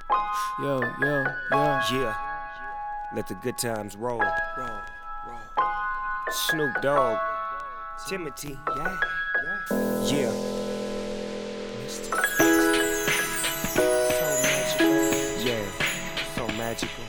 Yo, yo, yo. Yeah, let the good times roll. Snoop Dogg, Timothy, yeah. Yeah, so magical.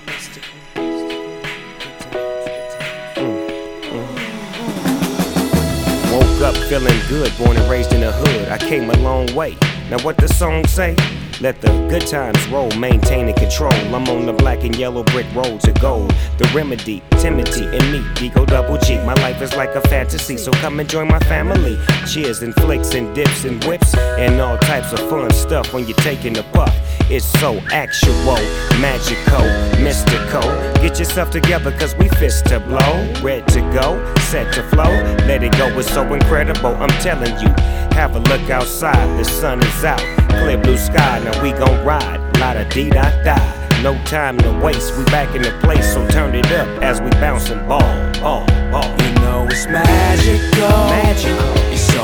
Woke up feeling good, born and raised in the hood. I came a long way. Now what the song say? Let the good times roll, maintaining control. I'm on the black and yellow brick road to gold. The remedy, Timothy and me, Digo Double G. My life is like a fantasy, so come and join my family. Cheers and flicks and dips and whips and all types of fun stuff when you're taking a puff. It's so actual, magical, mystical. Get yourself together cause we fist to blow. Red to go, set to flow. Let it go, it's so incredible, I'm telling you. Have a look outside, the sun is out. Clear blue sky, now we gon' ride. La-da-dee-da-da. No time to waste, we back in the place, so turn it up as we bounce and ball. You know it's magical. It's so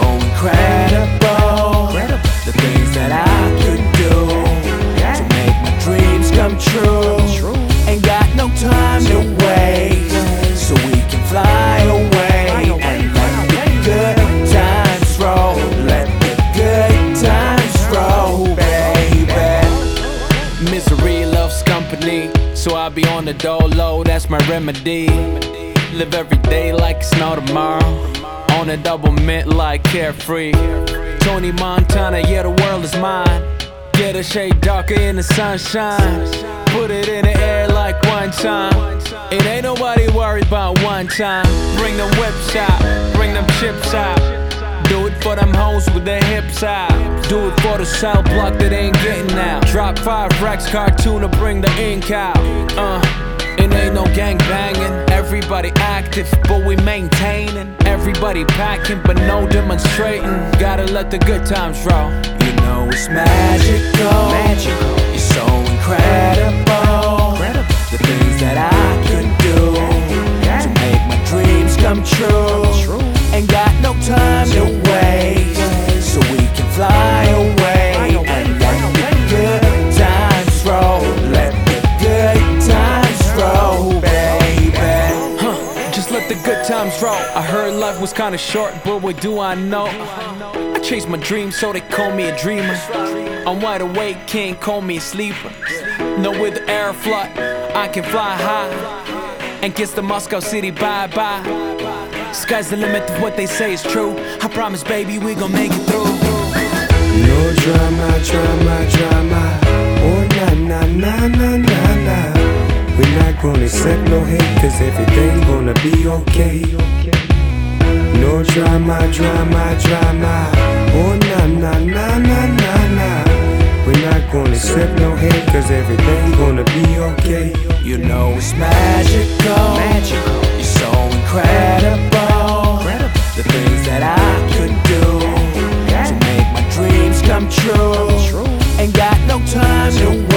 incredible. The things that I could do to make my dreams come true. Ain't got no time to waste, so we can fly away and let the good times roll. Let the good times roll, baby. Misery loves company, so I be on the dolo, that's my remedy. Live every day like it's no tomorrow. On a double mint like carefree. Tony Montana, yeah, the world is mine. Get a shade darker in the sunshine. Put it in the air like one time. It ain't nobody worried about one time. Bring them whips out, bring them chips out. Do it for them hoes with their hips out. Do it for the cell block that ain't getting out. Drop 5 racks, cartoon to bring the ink out. It ain't no gang banging. Everybody active, but we maintaining. Everybody packing, but no demonstrating. Gotta let the good times roll. You know it's magical. It's so incredible. The things that I could do to make my dreams come true. Ain't got no time to waste, so we can fly away and let the good times roll. Let the good times roll, baby. Just let the good times roll. I heard life was kinda short, but what do I know? I chase my dreams, so they call me a dreamer. I'm wide awake, can't call me a sleeper. No, with the Aeroflot, I can fly high and kiss the Moscow City bye-bye. Sky's the limit of what they say is true. I promise, baby, we gon' make it through. No drama. Oh, na. We're not gonna accept no hate, cause everything gonna be okay. No drama. Oh, na. We're not gonna accept no hate, cause everything gonna be okay. You know it's magical. It's so incredible. The things that I could do to make my dreams come true. Ain't got no time to wait.